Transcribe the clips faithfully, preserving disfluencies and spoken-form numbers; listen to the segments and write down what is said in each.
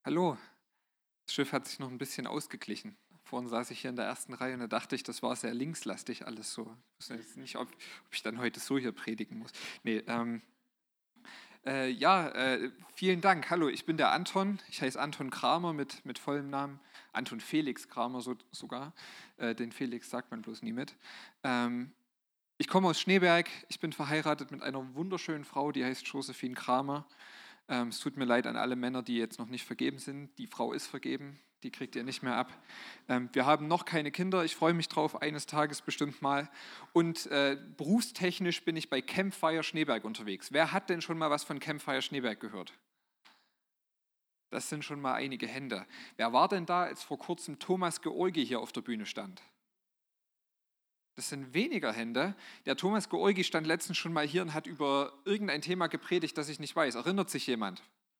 Hallo, das Schiff hat sich noch ein bisschen ausgeglichen. Vorhin saß ich hier in der ersten Reihe und da dachte ich, das war sehr linkslastig alles so. Ich weiß jetzt nicht, ob, ob ich dann heute so hier predigen muss. Nee, ähm, äh, ja, äh, vielen Dank. Hallo, ich bin der Anton. Ich heiße Anton Kramer mit, mit vollem Namen. Anton Felix Kramer so, sogar. Äh, den Felix sagt man bloß nie mit. Ähm, ich komme aus Schneeberg. Ich bin verheiratet mit einer wunderschönen Frau, die heißt Josephine Kramer. Ähm, es tut mir leid an alle Männer, die jetzt noch nicht vergeben sind. Die Frau ist vergeben, die kriegt ihr nicht mehr ab. Ähm, wir haben noch keine Kinder. Ich freue mich drauf, eines Tages bestimmt mal. Und äh, berufstechnisch bin ich bei Campfire Schneeberg unterwegs. Wer hat denn schon mal was von Campfire Schneeberg gehört? Das sind schon mal einige Hände. Wer war denn da, als vor kurzem Thomas Georgi hier auf der Bühne stand? Das sind weniger Hände. Der Thomas Georgi stand letztens schon mal hier und hat über irgendein Thema gepredigt, das ich nicht weiß. Erinnert sich jemand?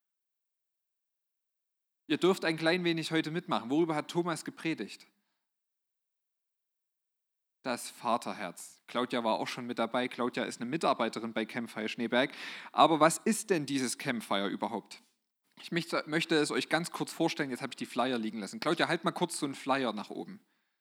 Ihr dürft ein klein wenig heute mitmachen. Worüber hat Thomas gepredigt? Das Vaterherz. Claudia war auch schon mit dabei. Claudia ist eine Mitarbeiterin bei Campfire Schneeberg. Aber was ist denn dieses Campfire überhaupt? Ich möchte es euch ganz kurz vorstellen. Jetzt habe ich die Flyer liegen lassen. Claudia, halt mal kurz so einen Flyer nach oben.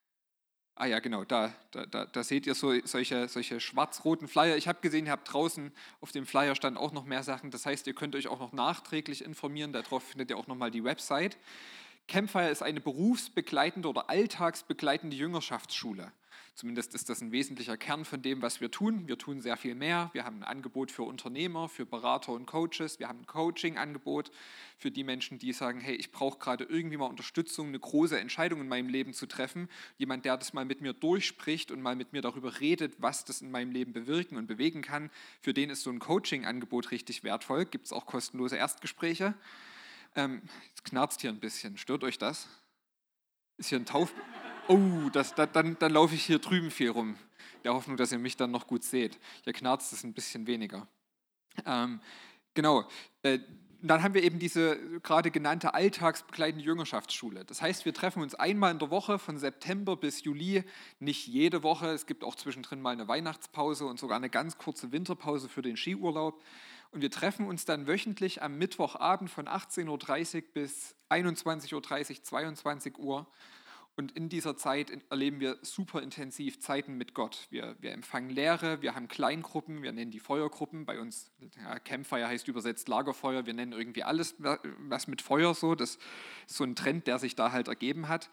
Ah ja, genau, da, da, da, da seht ihr so, solche, solche schwarz-roten Flyer. Ich habe gesehen, ihr habt draußen auf dem Flyer stand auch noch mehr Sachen. Das heißt, ihr könnt euch auch noch nachträglich informieren. Darauf findet ihr auch nochmal die Website. Campfire ist eine berufsbegleitende oder alltagsbegleitende Jüngerschaftsschule. Zumindest ist das ein wesentlicher Kern von dem, was wir tun. Wir tun sehr viel mehr. Wir haben ein Angebot für Unternehmer, für Berater und Coaches. Wir haben ein Coaching-Angebot für die Menschen, die sagen, hey, ich brauche gerade irgendwie mal Unterstützung, eine große Entscheidung in meinem Leben zu treffen. Jemand, der das mal mit mir durchspricht und mal mit mir darüber redet, was das in meinem Leben bewirken und bewegen kann. Für den ist so ein Coaching-Angebot richtig wertvoll. Gibt es auch kostenlose Erstgespräche. Ähm, jetzt knarzt hier ein bisschen. Stört euch das? Ist hier ein Tauf... Oh, das, da, dann, dann laufe ich hier drüben viel rum. Der Hoffnung, dass ihr mich dann noch gut seht. Hier knarzt es ein bisschen weniger. Ähm, genau. Äh, dann haben wir eben diese gerade genannte alltagsbegleitende Jüngerschaftsschule. Das heißt, wir treffen uns einmal in der Woche von September bis Juli, nicht jede Woche. Es gibt auch zwischendrin mal eine Weihnachtspause und sogar eine ganz kurze Winterpause für den Skiurlaub. Und wir treffen uns dann wöchentlich am Mittwochabend von achtzehn Uhr dreißig bis einundzwanzig Uhr dreißig, zweiundzwanzig Uhr. Und in dieser Zeit erleben wir super intensiv Zeiten mit Gott. Wir, wir empfangen Lehre, wir haben Kleingruppen, wir nennen die Feuergruppen. Bei uns, ja, Campfire heißt übersetzt Lagerfeuer. Wir nennen irgendwie alles, was mit Feuer so. Das ist so ein Trend, der sich da halt ergeben hat.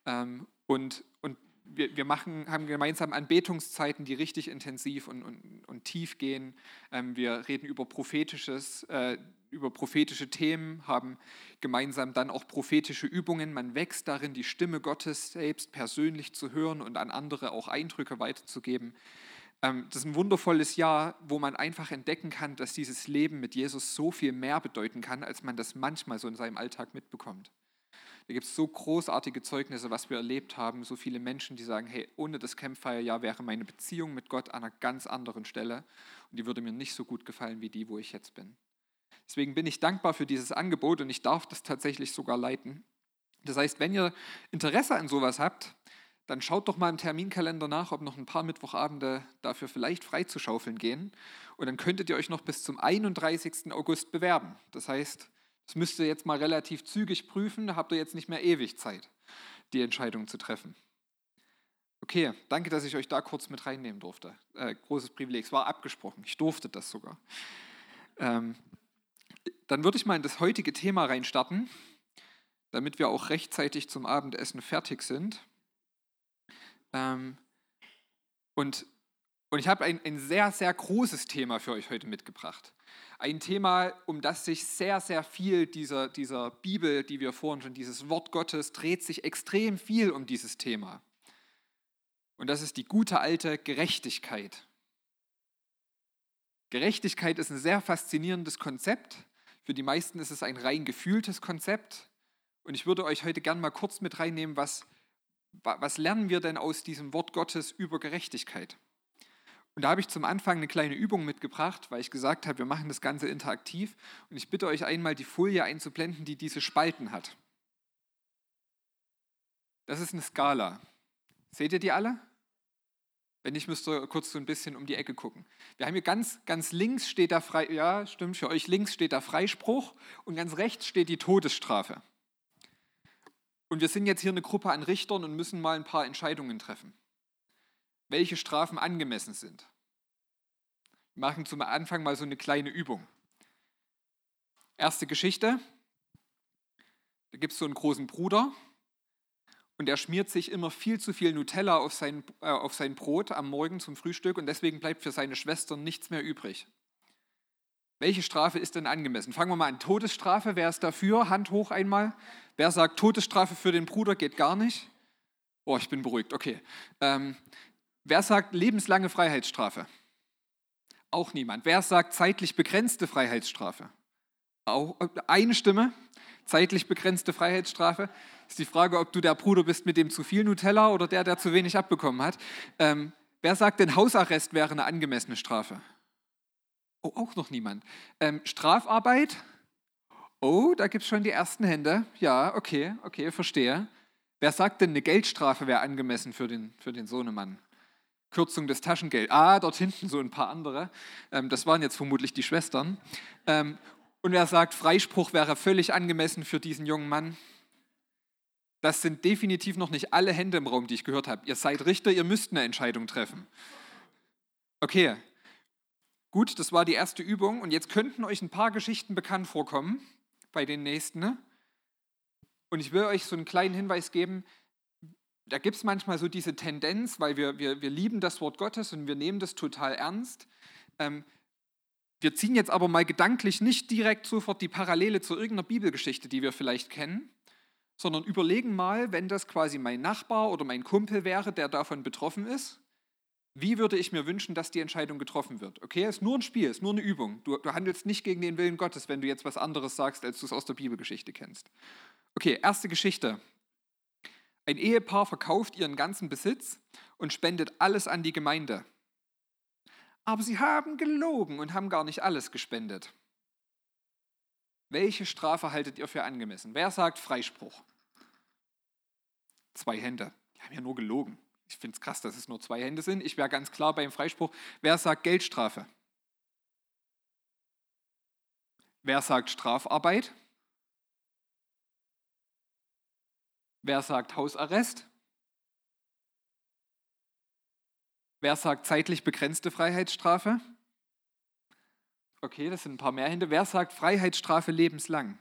Und, und wir, wir machen, haben gemeinsam Anbetungszeiten, die richtig intensiv und, und, und tief gehen. Wir reden über prophetisches, äh, über prophetische Themen, haben gemeinsam dann auch prophetische Übungen. Man wächst darin, die Stimme Gottes selbst persönlich zu hören und an andere auch Eindrücke weiterzugeben. Das ist ein wundervolles Jahr, wo man einfach entdecken kann, dass dieses Leben mit Jesus so viel mehr bedeuten kann, als man das manchmal so in seinem Alltag mitbekommt. Da gibt es so großartige Zeugnisse, was wir erlebt haben, so viele Menschen, die sagen, hey, ohne das Campfire-Jahr wäre meine Beziehung mit Gott an einer ganz anderen Stelle und die würde mir nicht so gut gefallen wie die, wo ich jetzt bin. Deswegen bin ich dankbar für dieses Angebot und ich darf das tatsächlich sogar leiten. Das heißt, wenn ihr Interesse an sowas habt, dann schaut doch mal im Terminkalender nach, ob noch ein paar Mittwochabende dafür vielleicht freizuschaufeln gehen. Und dann könntet ihr euch noch bis zum einunddreißigsten August bewerben. Das heißt, das müsst ihr jetzt mal relativ zügig prüfen, da habt ihr jetzt nicht mehr ewig Zeit, die Entscheidung zu treffen. Okay, danke, dass ich euch da kurz mit reinnehmen durfte. Äh, großes Privileg, es war abgesprochen, ich durfte das sogar. Ähm, Dann würde ich mal in das heutige Thema reinstarten, damit wir auch rechtzeitig zum Abendessen fertig sind. Ähm, und, und ich habe ein, ein sehr, sehr großes Thema für euch heute mitgebracht. Ein Thema, um das sich sehr, sehr viel dieser, dieser Bibel, die wir vorhin schon, dieses Wort Gottes, dreht sich extrem viel um dieses Thema. Und das ist die gute alte Gerechtigkeit. Gerechtigkeit ist ein sehr faszinierendes Konzept. Für die meisten ist es ein rein gefühltes Konzept. Und ich würde euch heute gerne mal kurz mit reinnehmen, was, was lernen wir denn aus diesem Wort Gottes über Gerechtigkeit? Und da habe ich zum Anfang eine kleine Übung mitgebracht, weil ich gesagt habe, wir machen das Ganze interaktiv. Und ich bitte euch einmal, die Folie einzublenden, die diese Spalten hat. Das ist eine Skala. Seht ihr die alle? Wenn nicht, müsst ihr kurz so ein bisschen um die Ecke gucken. Wir haben hier ganz, ganz links steht da Frei, ja, stimmt, für euch links steht da Freispruch und ganz rechts steht die Todesstrafe. Und wir sind jetzt hier eine Gruppe an Richtern und müssen mal ein paar Entscheidungen treffen, welche Strafen angemessen sind. Wir machen zum Anfang mal so eine kleine Übung. Erste Geschichte, da gibt es so einen großen Bruder und der schmiert sich immer viel zu viel Nutella auf sein, äh, auf sein Brot am Morgen zum Frühstück und deswegen bleibt für seine Schwestern nichts mehr übrig. Welche Strafe ist denn angemessen? Fangen wir mal an. Todesstrafe, wer ist dafür? Hand hoch einmal. Wer sagt, Todesstrafe für den Bruder geht gar nicht? Oh, ich bin beruhigt, okay. Ähm, wer sagt lebenslange Freiheitsstrafe? Auch niemand. Wer sagt zeitlich begrenzte Freiheitsstrafe? Auch eine Stimme. Zeitlich begrenzte Freiheitsstrafe. Ist die Frage, ob du der Bruder bist mit dem zu viel Nutella oder der, der zu wenig abbekommen hat. Ähm, wer sagt denn, Hausarrest wäre eine angemessene Strafe? Oh, auch noch niemand. Ähm, Strafarbeit? Oh, da gibt es schon die ersten Hände. Ja, okay, okay, verstehe. Wer sagt denn, eine Geldstrafe wäre angemessen für den, für den Sohnemann? Kürzung des Taschengelds. Ah, dort hinten so ein paar andere. Ähm, das waren jetzt vermutlich die Schwestern. Ähm, und wer sagt, Freispruch wäre völlig angemessen für diesen jungen Mann? Das sind definitiv noch nicht alle Hände im Raum, die ich gehört habe. Ihr seid Richter, ihr müsst eine Entscheidung treffen. Okay. Gut, das war die erste Übung und jetzt könnten euch ein paar Geschichten bekannt vorkommen bei den nächsten. Ne? Und ich will euch so einen kleinen Hinweis geben, da gibt es manchmal so diese Tendenz, weil wir, wir, wir lieben das Wort Gottes und wir nehmen das total ernst. Ähm, wir ziehen jetzt aber mal gedanklich nicht direkt sofort die Parallele zu irgendeiner Bibelgeschichte, die wir vielleicht kennen, sondern überlegen mal, wenn das quasi mein Nachbar oder mein Kumpel wäre, der davon betroffen ist, wie würde ich mir wünschen, dass die Entscheidung getroffen wird? Okay, es ist nur ein Spiel, es ist nur eine Übung. Du, du handelst nicht gegen den Willen Gottes, wenn du jetzt was anderes sagst, als du es aus der Bibelgeschichte kennst. Okay, erste Geschichte. Ein Ehepaar verkauft ihren ganzen Besitz und spendet alles an die Gemeinde. Aber sie haben gelogen und haben gar nicht alles gespendet. Welche Strafe haltet ihr für angemessen? Wer sagt Freispruch? Zwei Hände. Die haben ja nur gelogen. Ich finde es krass, dass es nur zwei Hände sind. Ich wäre ganz klar beim Freispruch. Wer sagt Geldstrafe? Wer sagt Strafarbeit? Wer sagt Hausarrest? Wer sagt zeitlich begrenzte Freiheitsstrafe? Okay, das sind ein paar mehr Hände. Wer sagt Freiheitsstrafe lebenslang?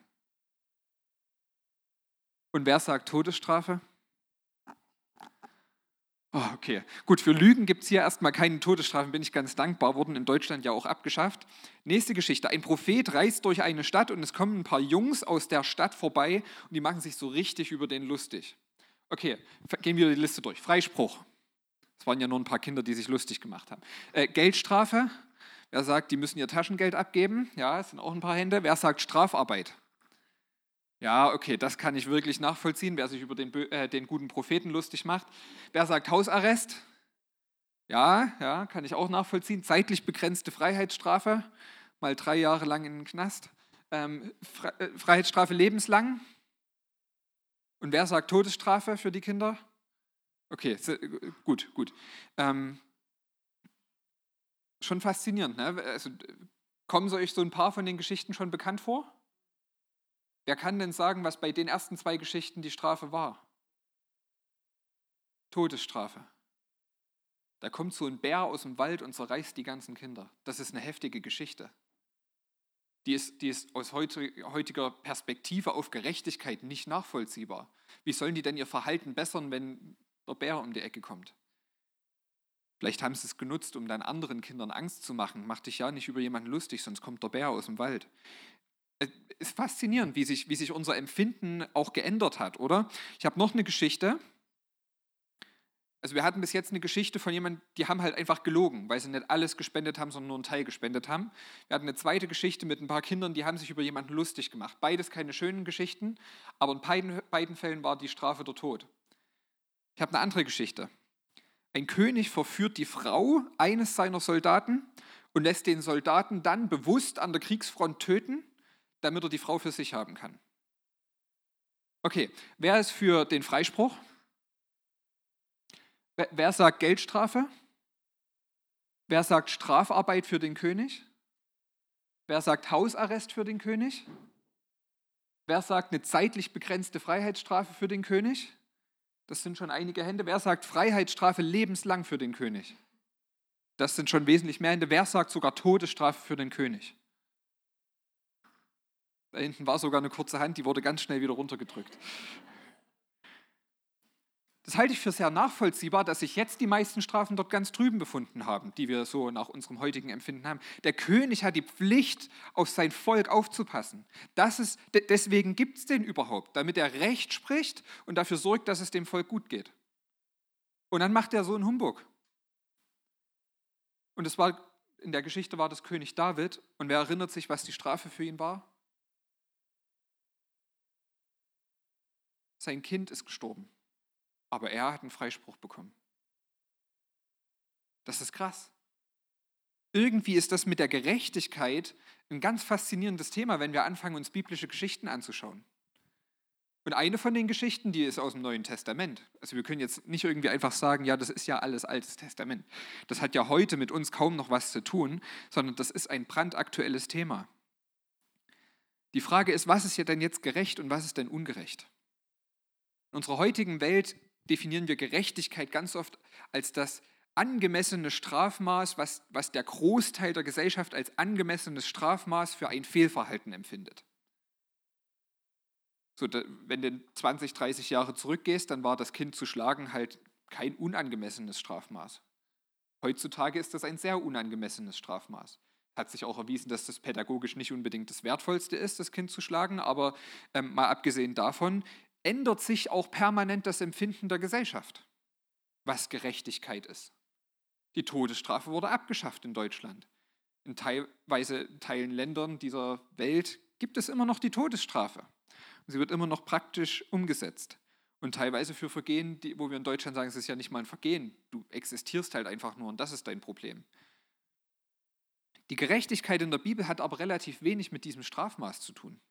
Und wer sagt Todesstrafe? Oh, okay, gut, für Lügen gibt es hier erstmal keine Todesstrafen, bin ich ganz dankbar, wurden in Deutschland ja auch abgeschafft. Nächste Geschichte, ein Prophet reist durch eine Stadt und es kommen ein paar Jungs aus der Stadt vorbei und die machen sich so richtig über den lustig. Okay, gehen wir die Liste durch. Freispruch, es waren ja nur ein paar Kinder, die sich lustig gemacht haben. Äh, Geldstrafe, wer sagt, die müssen ihr Taschengeld abgeben? Ja, es sind auch ein paar Hände. Wer sagt Strafarbeit? Ja, okay, das kann ich wirklich nachvollziehen, wer sich über den, äh, den guten Propheten lustig macht. Wer sagt Hausarrest? Ja, ja, kann ich auch nachvollziehen. Zeitlich begrenzte Freiheitsstrafe, mal drei Jahre lang in den Knast. Ähm, Fre äh, Freiheitsstrafe lebenslang. Und wer sagt Todesstrafe für die Kinder? Okay, gut, gut. Ähm, schon faszinierend, ne? Also, kommen so euch so ein paar von den Geschichten schon bekannt vor? Wer kann denn sagen, was bei den ersten zwei Geschichten die Strafe war? Todesstrafe. Da kommt so ein Bär aus dem Wald und zerreißt die ganzen Kinder. Das ist eine heftige Geschichte. Die ist, die ist aus heutiger Perspektive auf Gerechtigkeit nicht nachvollziehbar. Wie sollen die denn ihr Verhalten bessern, wenn der Bär um die Ecke kommt? Vielleicht haben sie es genutzt, um dann anderen Kindern Angst zu machen. Mach dich ja nicht über jemanden lustig, sonst kommt der Bär aus dem Wald. Es ist faszinierend, wie sich, wie sich unser Empfinden auch geändert hat, oder? Ich habe noch eine Geschichte. Also wir hatten bis jetzt eine Geschichte von jemandem, die haben halt einfach gelogen, weil sie nicht alles gespendet haben, sondern nur einen Teil gespendet haben. Wir hatten eine zweite Geschichte mit ein paar Kindern, die haben sich über jemanden lustig gemacht. Beides keine schönen Geschichten, aber in beiden, beiden Fällen war die Strafe der Tod. Ich habe eine andere Geschichte. Ein König verführt die Frau eines seiner Soldaten und lässt den Soldaten dann bewusst an der Kriegsfront töten, damit er die Frau für sich haben kann. Okay, wer ist für den Freispruch? Wer sagt Geldstrafe? Wer sagt Strafarbeit für den König? Wer sagt Hausarrest für den König? Wer sagt eine zeitlich begrenzte Freiheitsstrafe für den König? Das sind schon einige Hände. Wer sagt Freiheitsstrafe lebenslang für den König? Das sind schon wesentlich mehr Hände. Wer sagt sogar Todesstrafe für den König? Da hinten war sogar eine kurze Hand, die wurde ganz schnell wieder runtergedrückt. Das halte ich für sehr nachvollziehbar, dass sich jetzt die meisten Strafen dort ganz drüben befunden haben, die wir so nach unserem heutigen Empfinden haben. Der König hat die Pflicht, auf sein Volk aufzupassen. Das ist, deswegen gibt es den überhaupt, damit er Recht spricht und dafür sorgt, dass es dem Volk gut geht. Und dann macht er so einen Humbug. Und es war, in der Geschichte war das König David. Und wer erinnert sich, was die Strafe für ihn war? Sein Kind ist gestorben. Aber er hat einen Freispruch bekommen. Das ist krass. Irgendwie ist das mit der Gerechtigkeit ein ganz faszinierendes Thema, wenn wir anfangen, uns biblische Geschichten anzuschauen. Und eine von den Geschichten, die ist aus dem Neuen Testament. Also wir können jetzt nicht irgendwie einfach sagen, ja, das ist ja alles Altes Testament. Das hat ja heute mit uns kaum noch was zu tun, sondern das ist ein brandaktuelles Thema. Die Frage ist, was ist ja denn jetzt gerecht und was ist denn ungerecht? In unserer heutigen Welt definieren wir Gerechtigkeit ganz oft als das angemessene Strafmaß, was, was der Großteil der Gesellschaft als angemessenes Strafmaß für ein Fehlverhalten empfindet. So, da, wenn du zwanzig, dreißig Jahre zurückgehst, dann war das Kind zu schlagen halt kein unangemessenes Strafmaß. Heutzutage ist das ein sehr unangemessenes Strafmaß. Hat sich auch erwiesen, dass das pädagogisch nicht unbedingt das Wertvollste ist, das Kind zu schlagen, aber ähm, mal abgesehen davon, ändert sich auch permanent das Empfinden der Gesellschaft, was Gerechtigkeit ist. Die Todesstrafe wurde abgeschafft in Deutschland. In teilweise Teilen Ländern dieser Welt gibt es immer noch die Todesstrafe. Und sie wird immer noch praktisch umgesetzt. Und teilweise für Vergehen, die, wo wir in Deutschland sagen, es ist ja nicht mal ein Vergehen, du existierst halt einfach nur und das ist dein Problem. Die Gerechtigkeit in der Bibel hat aber relativ wenig mit diesem Strafmaß zu tun.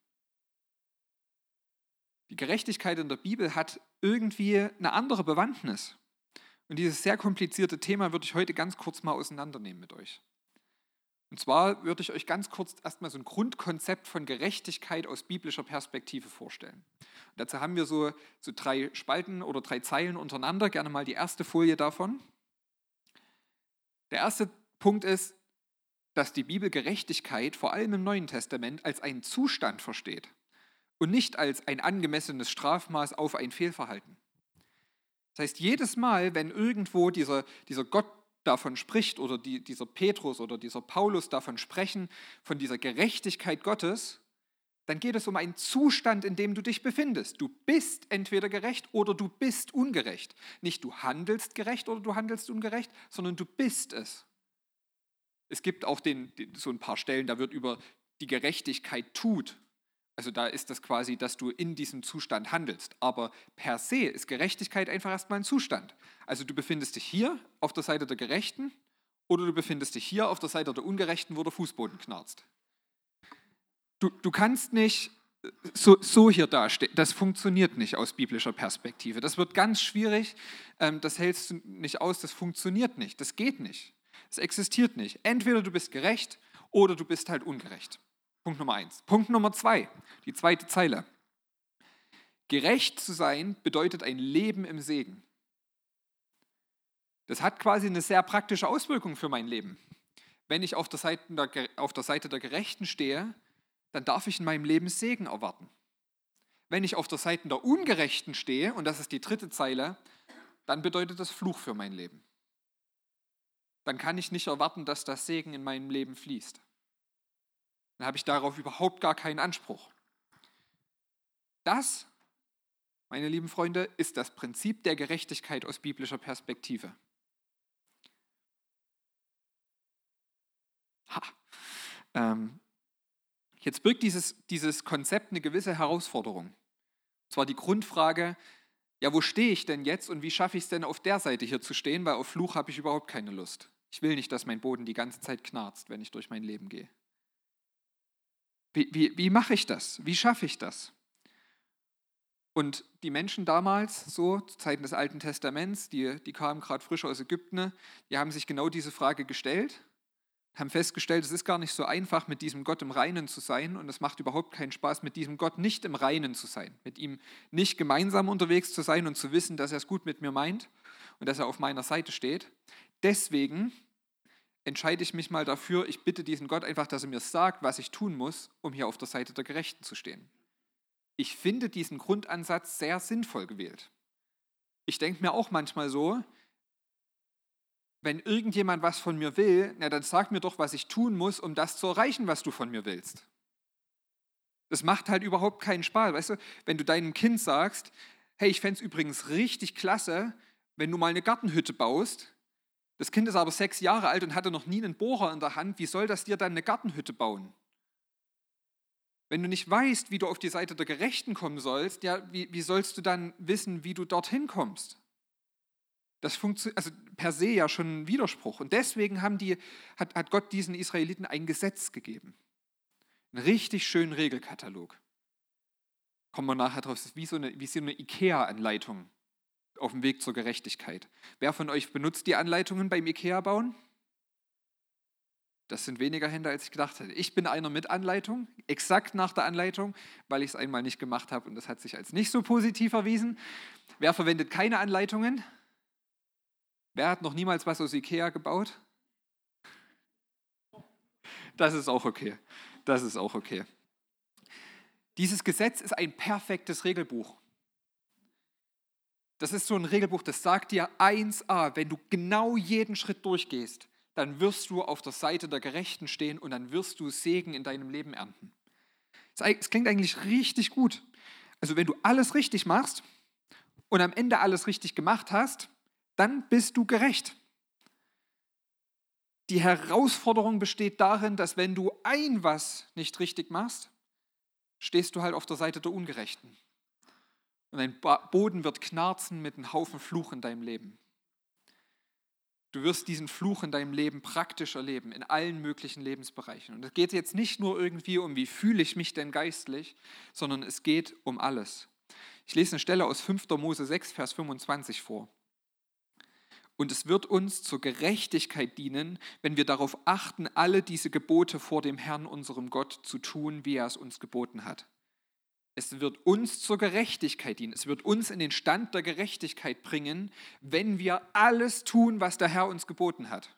Die Gerechtigkeit in der Bibel hat irgendwie eine andere Bewandtnis. Und dieses sehr komplizierte Thema würde ich heute ganz kurz mal auseinandernehmen mit euch. Und zwar würde ich euch ganz kurz erstmal so ein Grundkonzept von Gerechtigkeit aus biblischer Perspektive vorstellen. Und dazu haben wir so, so drei Spalten oder drei Zeilen untereinander. Gerne mal die erste Folie davon. Der erste Punkt ist, dass die Bibel Gerechtigkeit vor allem im Neuen Testament als einen Zustand versteht. Und nicht als ein angemessenes Strafmaß auf ein Fehlverhalten. Das heißt, jedes Mal, wenn irgendwo dieser, dieser Gott davon spricht oder die, dieser Petrus oder dieser Paulus davon sprechen, von dieser Gerechtigkeit Gottes, dann geht es um einen Zustand, in dem du dich befindest. Du bist entweder gerecht oder du bist ungerecht. Nicht du handelst gerecht oder du handelst ungerecht, sondern du bist es. Es gibt auch den, so ein paar Stellen, da wird über die Gerechtigkeit tut. Also da ist das quasi, dass du in diesem Zustand handelst. Aber per se ist Gerechtigkeit einfach erstmal ein Zustand. Also du befindest dich hier auf der Seite der Gerechten oder du befindest dich hier auf der Seite der Ungerechten, wo der Fußboden knarzt. Du, du kannst nicht so, so hier dastehen. Das funktioniert nicht aus biblischer Perspektive. Das wird ganz schwierig. Das hältst du nicht aus. Das funktioniert nicht. Das geht nicht. Es existiert nicht. Entweder du bist gerecht oder du bist halt ungerecht. Punkt Nummer eins. Punkt Nummer zwei, die zweite Zeile. Gerecht zu sein bedeutet ein Leben im Segen. Das hat quasi eine sehr praktische Auswirkung für mein Leben. Wenn ich auf der Seite der, auf der Seite der Gerechten stehe, dann darf ich in meinem Leben Segen erwarten. Wenn ich auf der Seite der Ungerechten stehe, und das ist die dritte Zeile, dann bedeutet das Fluch für mein Leben. Dann kann ich nicht erwarten, dass das Segen in meinem Leben fließt. Dann habe ich darauf überhaupt gar keinen Anspruch. Das, meine lieben Freunde, ist das Prinzip der Gerechtigkeit aus biblischer Perspektive. Ha. Ähm, jetzt birgt dieses, dieses Konzept eine gewisse Herausforderung. Und zwar die Grundfrage, ja, wo stehe ich denn jetzt und wie schaffe ich es denn, auf der Seite hier zu stehen, weil auf Fluch habe ich überhaupt keine Lust. Ich will nicht, dass mein Boden die ganze Zeit knarzt, wenn ich durch mein Leben gehe. Wie, wie, wie mache ich das? Wie schaffe ich das? Und die Menschen damals, so zu Zeiten des Alten Testaments, die, die kamen gerade frisch aus Ägypten, die haben sich genau diese Frage gestellt haben festgestellt, es ist gar nicht so einfach, mit diesem Gott im Reinen zu sein und es macht überhaupt keinen Spaß, mit diesem Gott nicht im Reinen zu sein, mit ihm nicht gemeinsam unterwegs zu sein und zu wissen, dass er es gut mit mir meint und dass er auf meiner Seite steht. Deswegen entscheide ich mich mal dafür, ich bitte diesen Gott einfach, dass er mir sagt, was ich tun muss, um hier auf der Seite der Gerechten zu stehen. Ich finde diesen Grundansatz sehr sinnvoll gewählt. Ich denke mir auch manchmal so, wenn irgendjemand was von mir will, na, dann sag mir doch, was ich tun muss, um das zu erreichen, was du von mir willst. Das macht halt überhaupt keinen Spaß. Weißt du, wenn du deinem Kind sagst, hey, ich fände es übrigens richtig klasse, wenn du mal eine Gartenhütte baust. Das Kind ist aber sechs Jahre alt und hatte noch nie einen Bohrer in der Hand. Wie soll das dir dann eine Gartenhütte bauen? Wenn du nicht weißt, wie du auf die Seite der Gerechten kommen sollst, ja, wie, wie sollst du dann wissen, wie du dorthin kommst? Das funktioniert also per se ja schon ein Widerspruch. Und deswegen haben die, hat, hat Gott diesen Israeliten ein Gesetz gegeben. Einen richtig schönen Regelkatalog. Kommen wir nachher drauf. Das ist wie so eine, wie so eine IKEA-Anleitung auf dem Weg zur Gerechtigkeit. Wer von euch benutzt die Anleitungen beim IKEA-Bauen? Das sind weniger Hände, als ich gedacht hätte. Ich bin einer mit Anleitung, exakt nach der Anleitung, weil ich es einmal nicht gemacht habe und das hat sich als nicht so positiv erwiesen. Wer verwendet keine Anleitungen? Wer hat noch niemals was aus IKEA gebaut? Das ist auch okay. Das ist auch okay. Dieses Gesetz ist ein perfektes Regelbuch. Das ist so ein Regelbuch, das sagt dir eins a, wenn du genau jeden Schritt durchgehst, dann wirst du auf der Seite der Gerechten stehen und dann wirst du Segen in deinem Leben ernten. Es klingt eigentlich richtig gut. Also wenn du alles richtig machst und am Ende alles richtig gemacht hast, dann bist du gerecht. Die Herausforderung besteht darin, dass wenn du ein was nicht richtig machst, stehst du halt auf der Seite der Ungerechten. Und dein Boden wird knarzen mit einem Haufen Fluch in deinem Leben. Du wirst diesen Fluch in deinem Leben praktisch erleben, in allen möglichen Lebensbereichen. Und es geht jetzt nicht nur irgendwie um, wie fühle ich mich denn geistlich, sondern es geht um alles. Ich lese eine Stelle aus fünfter Mose sechs, Vers fünfundzwanzig vor. Und es wird uns zur Gerechtigkeit dienen, wenn wir darauf achten, alle diese Gebote vor dem Herrn, unserem Gott, zu tun, wie er es uns geboten hat. Es wird uns zur Gerechtigkeit dienen. Es wird uns in den Stand der Gerechtigkeit bringen, wenn wir alles tun, was der Herr uns geboten hat.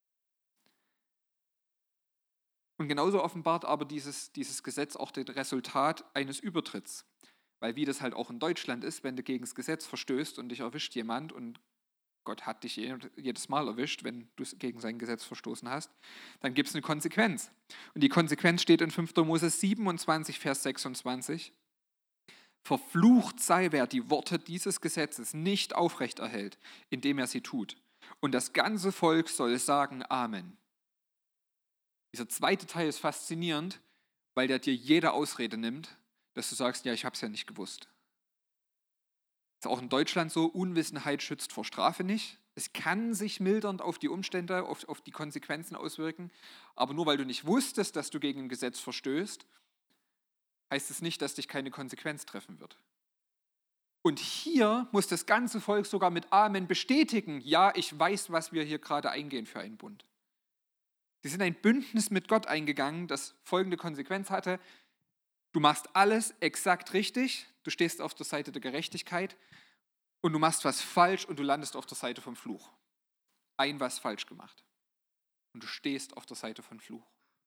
Und genauso offenbart aber dieses, dieses Gesetz auch das Resultat eines Übertritts. Weil wie das halt auch in Deutschland ist, wenn du gegen das Gesetz verstößt und dich erwischt jemand und Gott hat dich jedes Mal erwischt, wenn du gegen sein Gesetz verstoßen hast, dann gibt es eine Konsequenz. Und die Konsequenz steht in fünfter Mose siebenundzwanzig, Vers sechsundzwanzig. Verflucht sei, wer die Worte dieses Gesetzes nicht aufrechterhält, indem er sie tut. Und das ganze Volk soll sagen Amen. Dieser zweite Teil ist faszinierend, weil der dir jede Ausrede nimmt, dass du sagst, ja, ich habe es ja nicht gewusst. Ist auch in Deutschland so, Unwissenheit schützt vor Strafe nicht. Es kann sich mildernd auf die Umstände, auf, auf die Konsequenzen auswirken, aber nur weil du nicht wusstest, dass du gegen ein Gesetz verstößt, heißt es nicht, dass dich keine Konsequenz treffen wird. Und hier muss das ganze Volk sogar mit Amen bestätigen, ja, ich weiß, was wir hier gerade eingehen für einen Bund. Sie sind ein Bündnis mit Gott eingegangen, das folgende Konsequenz hatte: Du machst alles exakt richtig, du stehst auf der Seite der Gerechtigkeit und du machst was falsch und du landest auf der Seite vom Fluch. Ein was falsch gemacht. Und du stehst auf der Seite von Fluch.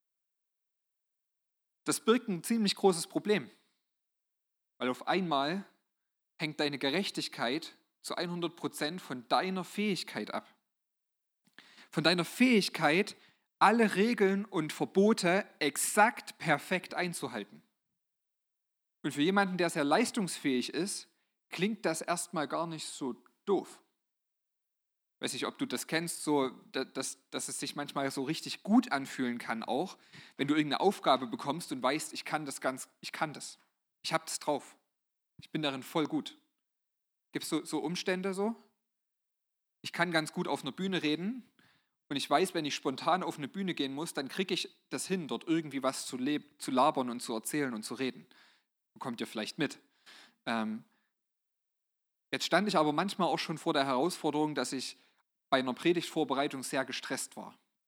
Das birgt ein ziemlich großes Problem, weil auf einmal hängt deine Gerechtigkeit zu hundert Prozent von deiner Fähigkeit ab. Von deiner Fähigkeit, alle Regeln und Verbote exakt perfekt einzuhalten. Und für jemanden, der sehr leistungsfähig ist, klingt das erstmal gar nicht so doof. Ich weiß nicht, ob du das kennst, so, dass, dass es sich manchmal so richtig gut anfühlen kann auch, wenn du irgendeine Aufgabe bekommst und weißt, ich kann das ganz, ich kann das. Ich habe das drauf. Ich bin darin voll gut. Gibt es so, so Umstände so? Ich kann ganz gut auf einer Bühne reden und ich weiß, wenn ich spontan auf eine Bühne gehen muss, dann kriege ich das hin, dort irgendwie was zu, leb- zu labern und zu erzählen und zu reden. Bekommt ihr vielleicht mit. Ähm, jetzt stand ich aber manchmal auch schon vor der Herausforderung, dass ich bei einer Predigtvorbereitung sehr gestresst war.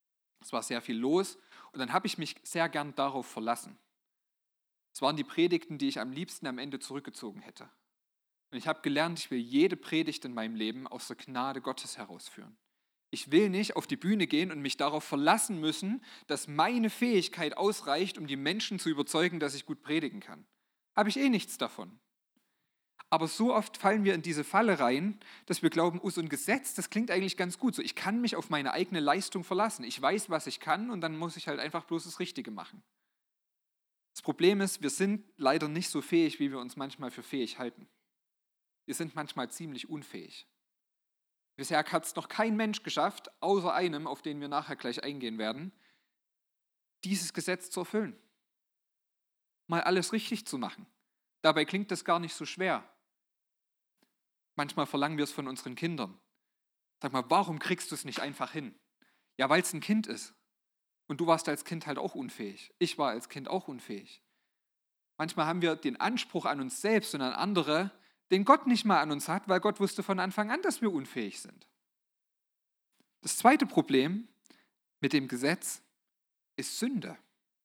Es war sehr viel los und dann habe ich mich sehr gern darauf verlassen. Es waren die Predigten, die ich am liebsten am Ende zurückgezogen hätte. Und ich habe gelernt, ich will jede Predigt in meinem Leben aus der Gnade Gottes herausführen. Ich will nicht auf die Bühne gehen und mich darauf verlassen müssen, dass meine Fähigkeit ausreicht, um die Menschen zu überzeugen, dass ich gut predigen kann. Habe ich eh nichts davon. Aber so oft fallen wir in diese Falle rein, dass wir glauben, oh, so ein Gesetz, das klingt eigentlich ganz gut. So, ich kann mich auf meine eigene Leistung verlassen. Ich weiß, was ich kann und dann muss ich halt einfach bloß das Richtige machen. Das Problem ist, wir sind leider nicht so fähig, wie wir uns manchmal für fähig halten. Wir sind manchmal ziemlich unfähig. Bisher hat es noch kein Mensch geschafft, außer einem, auf den wir nachher gleich eingehen werden, dieses Gesetz zu erfüllen. Mal alles richtig zu machen. Dabei klingt das gar nicht so schwer. Manchmal verlangen wir es von unseren Kindern. Sag mal, warum kriegst du es nicht einfach hin? Ja, weil es ein Kind ist. Und du warst als Kind halt auch unfähig. Ich war als Kind auch unfähig. Manchmal haben wir den Anspruch an uns selbst und an andere, den Gott nicht mal an uns hat, weil Gott wusste von Anfang an, dass wir unfähig sind. Das zweite Problem mit dem Gesetz ist Sünde.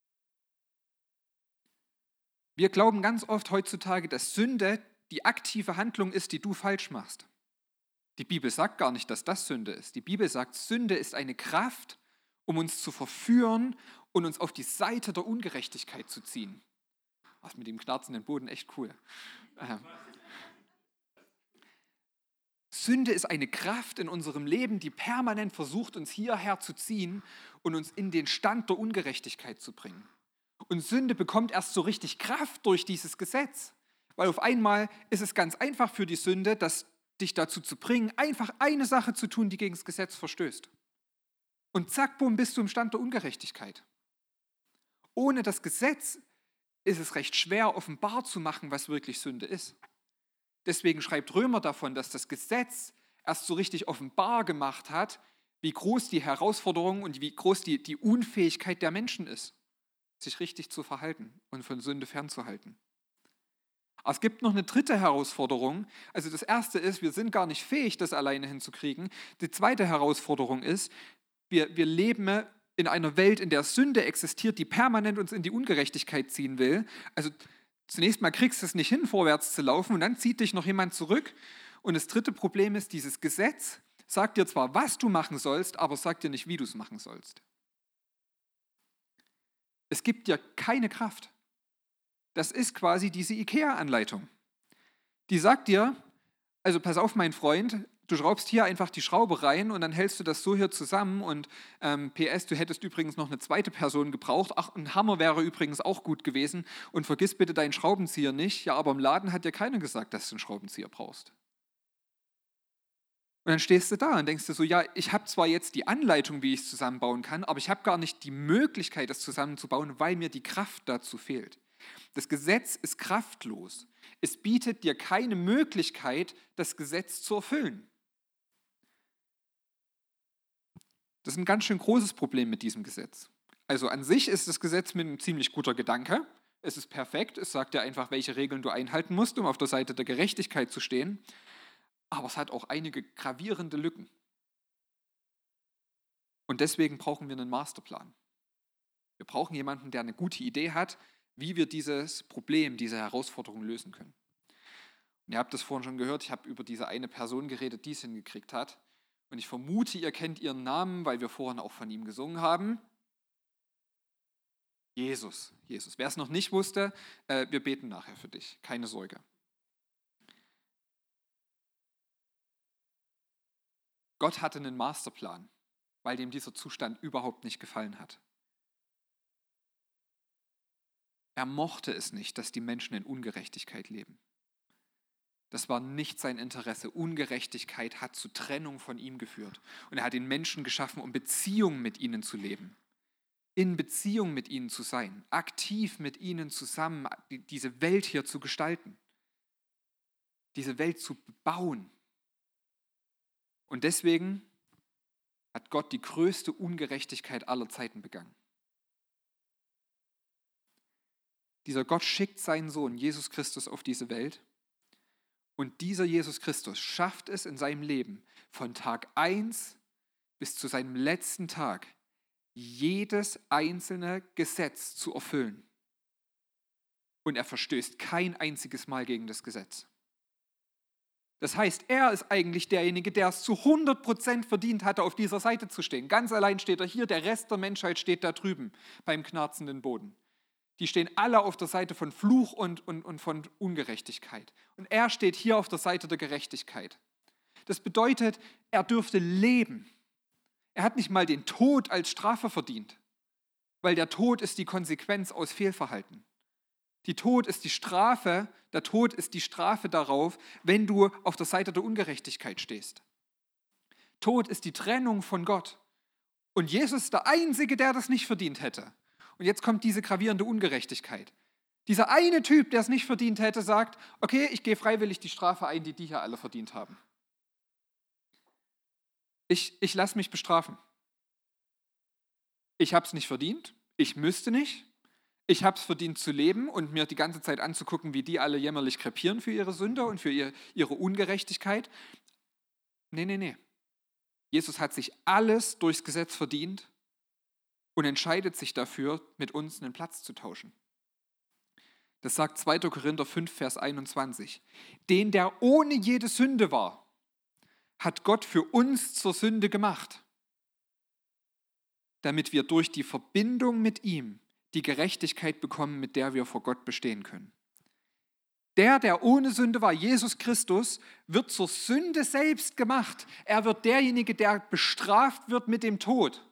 Wir glauben ganz oft heutzutage, dass Sünde die aktive Handlung ist, die du falsch machst. Die Bibel sagt gar nicht, dass das Sünde ist. Die Bibel sagt, Sünde ist eine Kraft, um uns zu verführen und uns auf die Seite der Ungerechtigkeit zu ziehen. Was mit dem knarzenden Boden, echt cool. Ähm. Sünde ist eine Kraft in unserem Leben, die permanent versucht, uns hierher zu ziehen und uns in den Stand der Ungerechtigkeit zu bringen. Und Sünde bekommt erst so richtig Kraft durch dieses Gesetz. Weil auf einmal ist es ganz einfach für die Sünde, das dich dazu zu bringen, einfach eine Sache zu tun, die gegen das Gesetz verstößt. Und zack, bumm, bist du im Stand der Ungerechtigkeit. Ohne das Gesetz ist es recht schwer, offenbar zu machen, was wirklich Sünde ist. Deswegen schreibt Römer davon, dass das Gesetz erst so richtig offenbar gemacht hat, wie groß die Herausforderung und wie groß die, die Unfähigkeit der Menschen ist, sich richtig zu verhalten und von Sünde fernzuhalten. Aber es gibt noch eine dritte Herausforderung. Also das erste ist, wir sind gar nicht fähig, das alleine hinzukriegen. Die zweite Herausforderung ist, wir, wir leben in einer Welt, in der Sünde existiert, die permanent uns in die Ungerechtigkeit ziehen will. Also zunächst mal kriegst du es nicht hin, vorwärts zu laufen und dann zieht dich noch jemand zurück. Und das dritte Problem ist, dieses Gesetz sagt dir zwar, was du machen sollst, aber sagt dir nicht, wie du es machen sollst. Es gibt dir keine Kraft. Das ist quasi diese IKEA-Anleitung. Die sagt dir, also pass auf, mein Freund, du schraubst hier einfach die Schraube rein und dann hältst du das so hier zusammen und ähm, P S, du hättest übrigens noch eine zweite Person gebraucht. Ach, ein Hammer wäre übrigens auch gut gewesen und vergiss bitte deinen Schraubenzieher nicht. Ja, aber im Laden hat dir keiner gesagt, dass du einen Schraubenzieher brauchst. Und dann stehst du da und denkst dir so, ja, ich habe zwar jetzt die Anleitung, wie ich es zusammenbauen kann, aber ich habe gar nicht die Möglichkeit, das zusammenzubauen, weil mir die Kraft dazu fehlt. Das Gesetz ist kraftlos. Es bietet dir keine Möglichkeit, das Gesetz zu erfüllen. Das ist ein ganz schön großes Problem mit diesem Gesetz. Also an sich ist das Gesetz mit einem ziemlich guter Gedanke. Es ist perfekt. Es sagt dir einfach, welche Regeln du einhalten musst, um auf der Seite der Gerechtigkeit zu stehen. Aber es hat auch einige gravierende Lücken. Und deswegen brauchen wir einen Masterplan. Wir brauchen jemanden, der eine gute Idee hat, wie wir dieses Problem, diese Herausforderung lösen können. Und ihr habt das vorhin schon gehört, ich habe über diese eine Person geredet, die es hingekriegt hat. Und ich vermute, ihr kennt ihren Namen, weil wir vorhin auch von ihm gesungen haben. Jesus. Jesus. Wer es noch nicht wusste, äh, wir beten nachher für dich. Keine Sorge. Gott hatte einen Masterplan, weil dem dieser Zustand überhaupt nicht gefallen hat. Er mochte es nicht, dass die Menschen in Ungerechtigkeit leben. Das war nicht sein Interesse. Ungerechtigkeit hat zu Trennung von ihm geführt. Und er hat den Menschen geschaffen, um Beziehung mit ihnen zu leben. In Beziehung mit ihnen zu sein. Aktiv mit ihnen zusammen diese Welt hier zu gestalten. Diese Welt zu bauen. Und deswegen hat Gott die größte Ungerechtigkeit aller Zeiten begangen. Dieser Gott schickt seinen Sohn Jesus Christus auf diese Welt und dieser Jesus Christus schafft es in seinem Leben von Tag eins bis zu seinem letzten Tag, jedes einzelne Gesetz zu erfüllen. Und er verstößt kein einziges Mal gegen das Gesetz. Das heißt, er ist eigentlich derjenige, der es zu hundert Prozent verdient hatte, auf dieser Seite zu stehen. Ganz allein steht er hier, der Rest der Menschheit steht da drüben beim knarzenden Boden. Die stehen alle auf der Seite von Fluch und, und, und von Ungerechtigkeit. Und er steht hier auf der Seite der Gerechtigkeit. Das bedeutet, er dürfte leben. Er hat nicht mal den Tod als Strafe verdient, weil der Tod ist die Konsequenz aus Fehlverhalten. Die Tod ist die Strafe, der Tod ist die Strafe darauf, wenn du auf der Seite der Ungerechtigkeit stehst. Tod ist die Trennung von Gott. Und Jesus ist der Einzige, der das nicht verdient hätte. Und jetzt kommt diese gravierende Ungerechtigkeit. Dieser eine Typ, der es nicht verdient hätte, sagt, okay, ich gehe freiwillig die Strafe ein, die die hier alle verdient haben. Ich, ich lasse mich bestrafen. Ich habe es nicht verdient, ich müsste nicht. Ich habe es verdient zu leben und mir die ganze Zeit anzugucken, wie die alle jämmerlich krepieren für ihre Sünde und für ihr, ihre Ungerechtigkeit. Nee, nee, nee. Jesus hat sich alles durchs Gesetz verdient und entscheidet sich dafür, mit uns einen Platz zu tauschen. Das sagt zweiter Korinther fünf, Vers einundzwanzig. Den, der ohne jede Sünde war, hat Gott für uns zur Sünde gemacht, damit wir durch die Verbindung mit ihm die Gerechtigkeit bekommen, mit der wir vor Gott bestehen können. Der, der ohne Sünde war, Jesus Christus, wird zur Sünde selbst gemacht. Er wird derjenige, der bestraft wird mit dem Tod,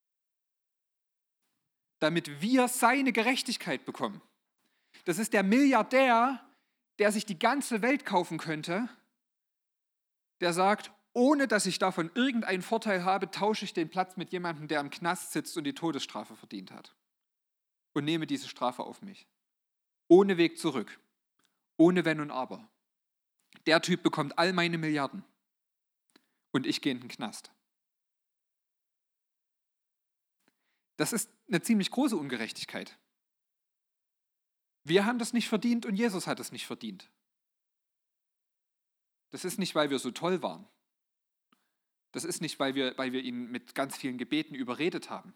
damit wir seine Gerechtigkeit bekommen. Das ist der Milliardär, der sich die ganze Welt kaufen könnte, der sagt, ohne dass ich davon irgendeinen Vorteil habe, tausche ich den Platz mit jemandem, der im Knast sitzt und die Todesstrafe verdient hat. Und nehme diese Strafe auf mich. Ohne Weg zurück. Ohne Wenn und Aber. Der Typ bekommt all meine Milliarden. Und ich gehe in den Knast. Das ist eine ziemlich große Ungerechtigkeit. Wir haben das nicht verdient und Jesus hat es nicht verdient. Das ist nicht, weil wir so toll waren. Das ist nicht, weil wir, weil wir ihn mit ganz vielen Gebeten überredet haben.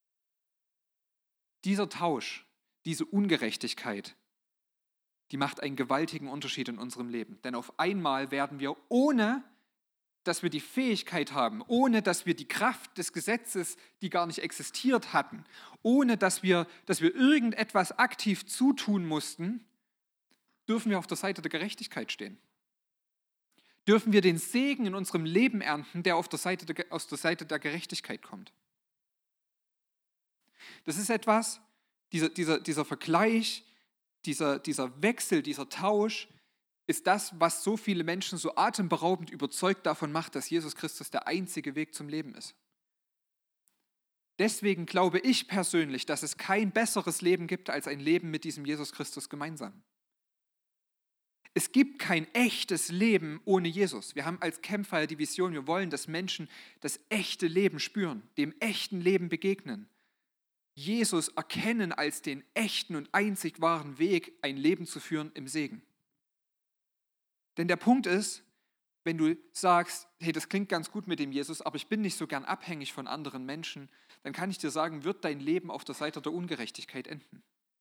Dieser Tausch, diese Ungerechtigkeit, die macht einen gewaltigen Unterschied in unserem Leben. Denn auf einmal werden wir, ohne dass wir die Fähigkeit haben, ohne dass wir die Kraft des Gesetzes, die gar nicht existiert hatten, ohne dass wir, dass wir irgendetwas aktiv zutun mussten, dürfen wir auf der Seite der Gerechtigkeit stehen. Dürfen wir den Segen in unserem Leben ernten, der auf der Seite der, aus der Seite der Gerechtigkeit kommt. Das ist etwas, dieser, dieser, dieser Vergleich, dieser, dieser Wechsel, dieser Tausch ist das, was so viele Menschen so atemberaubend überzeugt davon macht, dass Jesus Christus der einzige Weg zum Leben ist. Deswegen glaube ich persönlich, dass es kein besseres Leben gibt als ein Leben mit diesem Jesus Christus gemeinsam. Es gibt kein echtes Leben ohne Jesus. Wir haben als Campfire die Vision, wir wollen, dass Menschen das echte Leben spüren, dem echten Leben begegnen. Jesus erkennen als den echten und einzig wahren Weg, ein Leben zu führen im Segen. Denn der Punkt ist, wenn du sagst, hey, das klingt ganz gut mit dem Jesus, aber ich bin nicht so gern abhängig von anderen Menschen, dann kann ich dir sagen, wird dein Leben auf der Seite der Ungerechtigkeit enden.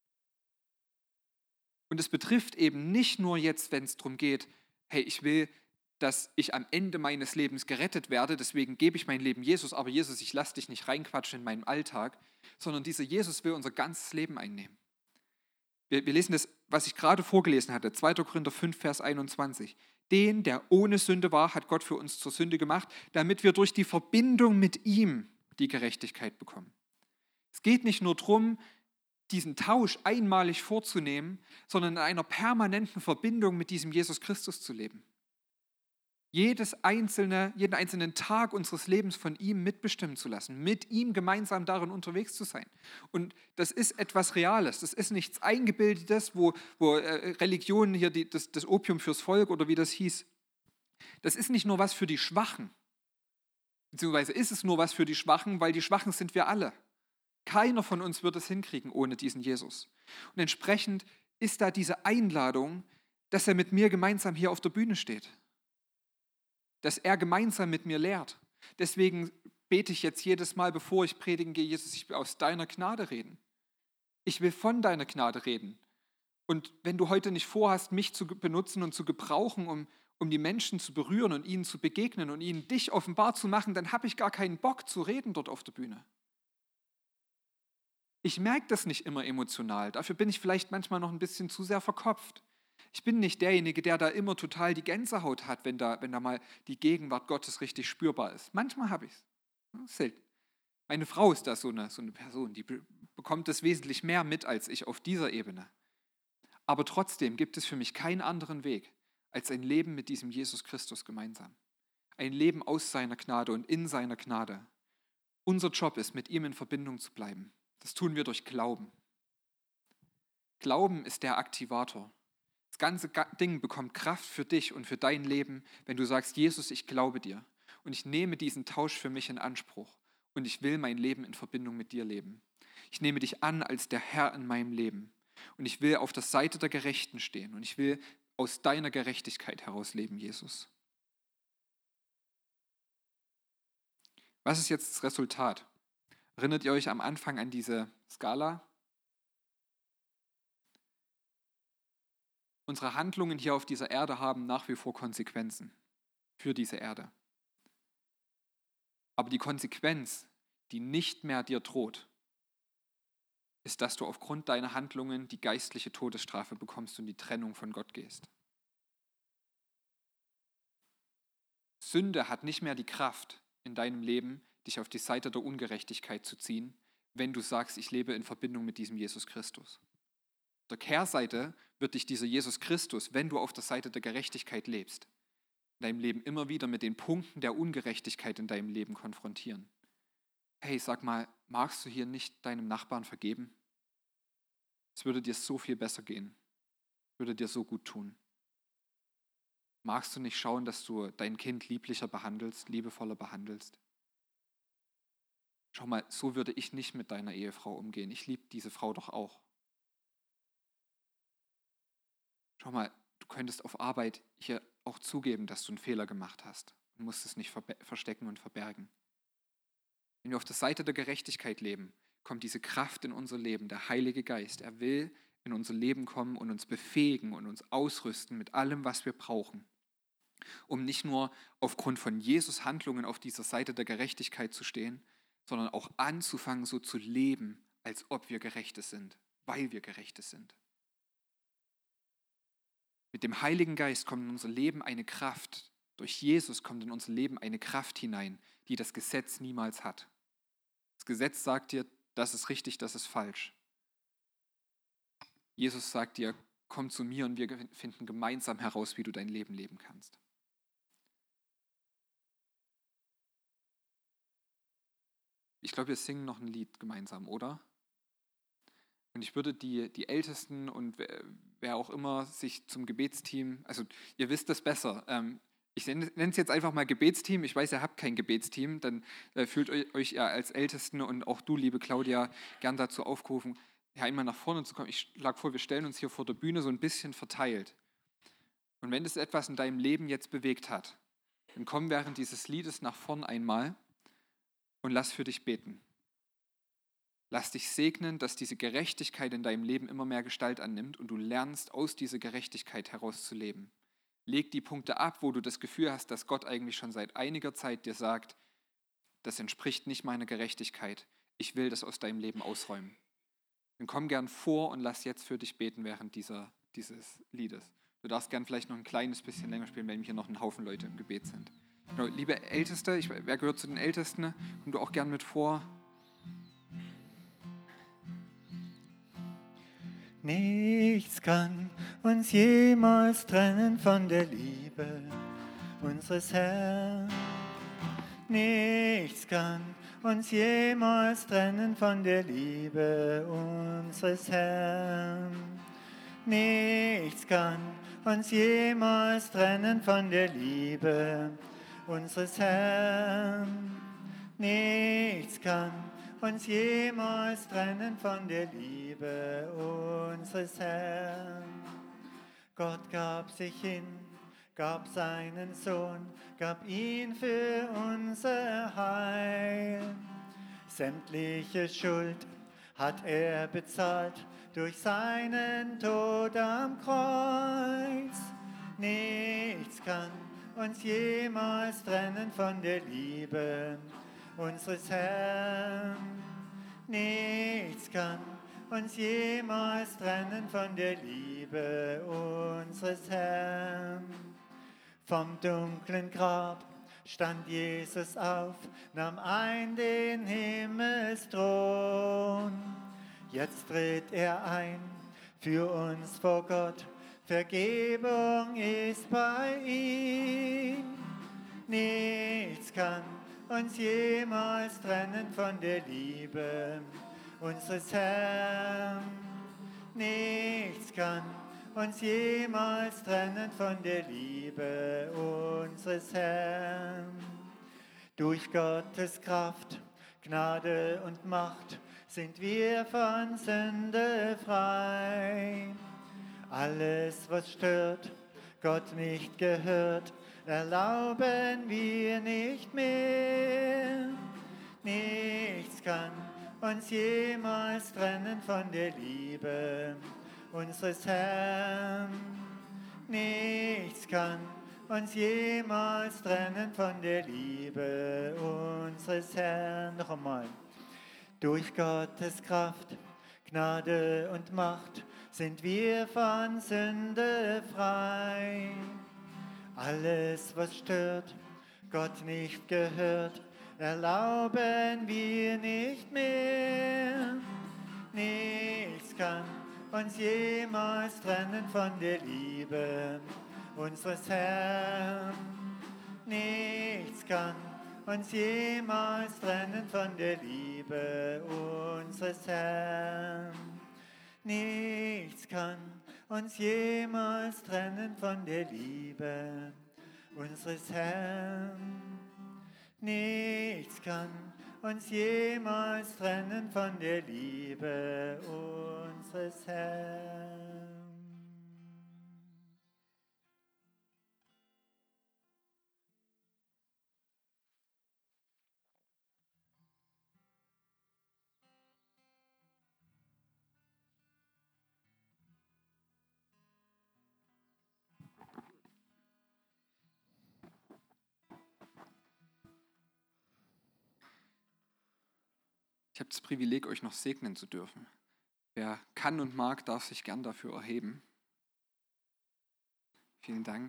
Und es betrifft eben nicht nur jetzt, wenn es darum geht, hey, ich will, dass ich am Ende meines Lebens gerettet werde, deswegen gebe ich mein Leben Jesus, aber Jesus, ich lasse dich nicht reinquatschen in meinen Alltag, sondern dieser Jesus will unser ganzes Leben einnehmen. Wir, wir lesen das, was ich gerade vorgelesen hatte, zweiter Korinther fünf, Vers einundzwanzig. Den, der ohne Sünde war, hat Gott für uns zur Sünde gemacht, damit wir durch die Verbindung mit ihm die Gerechtigkeit bekommen. Es geht nicht nur darum, diesen Tausch einmalig vorzunehmen, sondern in einer permanenten Verbindung mit diesem Jesus Christus zu leben. Jedes einzelne, jeden einzelnen Tag unseres Lebens von ihm mitbestimmen zu lassen, mit ihm gemeinsam darin unterwegs zu sein. Und das ist etwas Reales, das ist nichts Eingebildetes, wo, wo äh, Religion hier die, das, das Opium fürs Volk oder wie das hieß. Das ist nicht nur was für die Schwachen, beziehungsweise ist es nur was für die Schwachen, weil die Schwachen sind wir alle. Keiner von uns wird es hinkriegen ohne diesen Jesus. Und entsprechend ist da diese Einladung, dass er mit mir gemeinsam hier auf der Bühne steht. Dass er gemeinsam mit mir lehrt. Deswegen bete ich jetzt jedes Mal, bevor ich predigen gehe, Jesus, ich will aus deiner Gnade reden. Ich will von deiner Gnade reden. Und wenn du heute nicht vorhast, mich zu benutzen und zu gebrauchen, um, um die Menschen zu berühren und ihnen zu begegnen und ihnen dich offenbar zu machen, dann habe ich gar keinen Bock zu reden dort auf der Bühne. Ich merke das nicht immer emotional. Dafür bin ich vielleicht manchmal noch ein bisschen zu sehr verkopft. Ich bin nicht derjenige, der da immer total die Gänsehaut hat, wenn da, wenn da mal die Gegenwart Gottes richtig spürbar ist. Manchmal habe ich es. Selten. Meine Frau ist da so eine, so eine Person, die be- bekommt das wesentlich mehr mit als ich auf dieser Ebene. Aber trotzdem gibt es für mich keinen anderen Weg, als ein Leben mit diesem Jesus Christus gemeinsam. Ein Leben aus seiner Gnade und in seiner Gnade. Unser Job ist, mit ihm in Verbindung zu bleiben. Das tun wir durch Glauben. Glauben ist der Aktivator. Das ganze Ding bekommt Kraft für dich und für dein Leben, wenn du sagst, Jesus, ich glaube dir und ich nehme diesen Tausch für mich in Anspruch und ich will mein Leben in Verbindung mit dir leben. Ich nehme dich an als der Herr in meinem Leben und ich will auf der Seite der Gerechten stehen und ich will aus deiner Gerechtigkeit heraus leben, Jesus. Was ist jetzt das Resultat? Erinnert ihr euch am Anfang an diese Skala? Unsere Handlungen hier auf dieser Erde haben nach wie vor Konsequenzen für diese Erde. Aber die Konsequenz, die nicht mehr dir droht, ist, dass du aufgrund deiner Handlungen die geistliche Todesstrafe bekommst und die Trennung von Gott gehst. Sünde hat nicht mehr die Kraft in deinem Leben, dich auf die Seite der Ungerechtigkeit zu ziehen, wenn du sagst, ich lebe in Verbindung mit diesem Jesus Christus. Auf der Kehrseite wird dich dieser Jesus Christus, wenn du auf der Seite der Gerechtigkeit lebst, in deinem Leben immer wieder mit den Punkten der Ungerechtigkeit in deinem Leben konfrontieren. Hey, sag mal, magst du hier nicht deinem Nachbarn vergeben? Es würde dir so viel besser gehen. Es würde dir so gut tun. Magst du nicht schauen, dass du dein Kind lieblicher behandelst, liebevoller behandelst? Schau mal, so würde ich nicht mit deiner Ehefrau umgehen. Ich liebe diese Frau doch auch. Schau mal, du könntest auf Arbeit hier auch zugeben, dass du einen Fehler gemacht hast und musst es nicht verbe- verstecken und verbergen. Wenn wir auf der Seite der Gerechtigkeit leben, kommt diese Kraft in unser Leben, der Heilige Geist. Er will in unser Leben kommen und uns befähigen und uns ausrüsten mit allem, was wir brauchen, um nicht nur aufgrund von Jesus Handlungen auf dieser Seite der Gerechtigkeit zu stehen, sondern auch anzufangen, so zu leben, als ob wir Gerechte sind, weil wir Gerechte sind. Mit dem Heiligen Geist kommt in unser Leben eine Kraft. Durch Jesus kommt in unser Leben eine Kraft hinein, die das Gesetz niemals hat. Das Gesetz sagt dir, das ist richtig, das ist falsch. Jesus sagt dir, komm zu mir und wir finden gemeinsam heraus, wie du dein Leben leben kannst. Ich glaube, wir singen noch ein Lied gemeinsam, oder? Und ich würde die, die Ältesten und wer, wer auch immer sich zum Gebetsteam, also ihr wisst das besser, ähm, ich nenne es jetzt einfach mal Gebetsteam, ich weiß, ihr habt kein Gebetsteam, dann äh, fühlt euch, euch ja als Ältesten und auch du, liebe Claudia, gern dazu aufgerufen, ja, einmal nach vorne zu kommen. Ich schlage vor, wir stellen uns hier vor der Bühne so ein bisschen verteilt. Und wenn es etwas in deinem Leben jetzt bewegt hat, dann komm während dieses Liedes nach vorn einmal und lass für dich beten. Lass dich segnen, dass diese Gerechtigkeit in deinem Leben immer mehr Gestalt annimmt und du lernst, aus dieser Gerechtigkeit herauszuleben. Leg die Punkte ab, wo du das Gefühl hast, dass Gott eigentlich schon seit einiger Zeit dir sagt, das entspricht nicht meiner Gerechtigkeit. Ich will das aus deinem Leben ausräumen. Dann komm gern vor und lass jetzt für dich beten während dieser, dieses Liedes. Du darfst gern vielleicht noch ein kleines bisschen länger spielen, wenn hier noch ein Haufen Leute im Gebet sind. Genau, liebe Älteste, ich, wer gehört zu den Ältesten? Komm du auch gern mit vor. Nichts kann uns jemals trennen von der Liebe unseres Herrn. Nichts kann uns jemals trennen von der Liebe unseres Herrn. Nichts kann uns jemals trennen von der Liebe unseres Herrn. Nichts kann uns jemals trennen von der Liebe unseres Herrn. Gott gab sich hin, gab seinen Sohn, gab ihn für unser Heil. Sämtliche Schuld hat er bezahlt durch seinen Tod am Kreuz. Nichts kann uns jemals trennen von der Liebe unseres Herrn. Nichts kann uns jemals trennen von der Liebe unseres Herrn. Vom dunklen Grab stand Jesus auf, nahm ein den Himmelsthron. Jetzt tritt er ein für uns vor Gott, Vergebung ist bei ihm. Nichts kann uns jemals trennen von der Liebe unseres Herrn. Nichts kann uns jemals trennen von der Liebe unseres Herrn. Durch Gottes Kraft, Gnade und Macht sind wir von Sünde frei. Alles, was stört, Gott nicht gehört, erlauben wir nicht mehr. Nichts kann uns jemals trennen von der Liebe unseres Herrn. Nichts kann uns jemals trennen von der Liebe unseres Herrn. Noch einmal. Durch Gottes Kraft, Gnade und Macht sind wir von Sünde frei. Alles, was stört, Gott nicht gehört, erlauben wir nicht mehr. Nichts kann uns jemals trennen von der Liebe unseres Herrn. Nichts kann uns jemals trennen von der Liebe unseres Herrn. Nichts kann uns jemals trennen von der Liebe unseres Herrn. Nichts kann uns jemals trennen von der Liebe unseres Herrn. Ich habe das Privileg, euch noch segnen zu dürfen. Wer kann und mag, darf sich gern dafür erheben. Vielen Dank.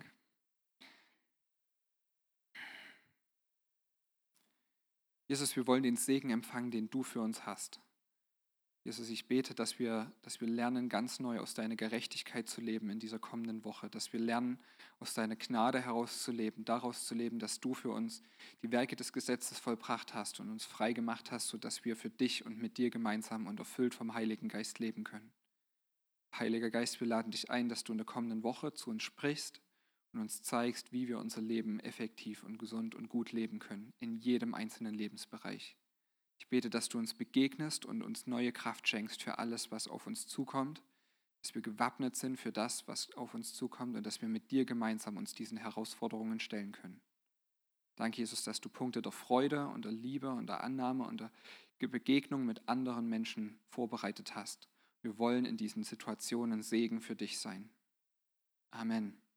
Jesus, wir wollen den Segen empfangen, den du für uns hast. Jesus, ich bete, dass wir, dass wir lernen, ganz neu aus deiner Gerechtigkeit zu leben in dieser kommenden Woche, dass wir lernen, aus deiner Gnade herauszuleben, daraus zu leben, dass du für uns die Werke des Gesetzes vollbracht hast und uns frei gemacht hast, sodass wir für dich und mit dir gemeinsam und erfüllt vom Heiligen Geist leben können. Heiliger Geist, wir laden dich ein, dass du in der kommenden Woche zu uns sprichst und uns zeigst, wie wir unser Leben effektiv und gesund und gut leben können, in jedem einzelnen Lebensbereich. Ich bete, dass du uns begegnest und uns neue Kraft schenkst für alles, was auf uns zukommt, dass wir gewappnet sind für das, was auf uns zukommt und dass wir mit dir gemeinsam uns diesen Herausforderungen stellen können. Danke, Jesus, dass du Punkte der Freude und der Liebe und der Annahme und der Begegnung mit anderen Menschen vorbereitet hast. Wir wollen in diesen Situationen Segen für dich sein. Amen.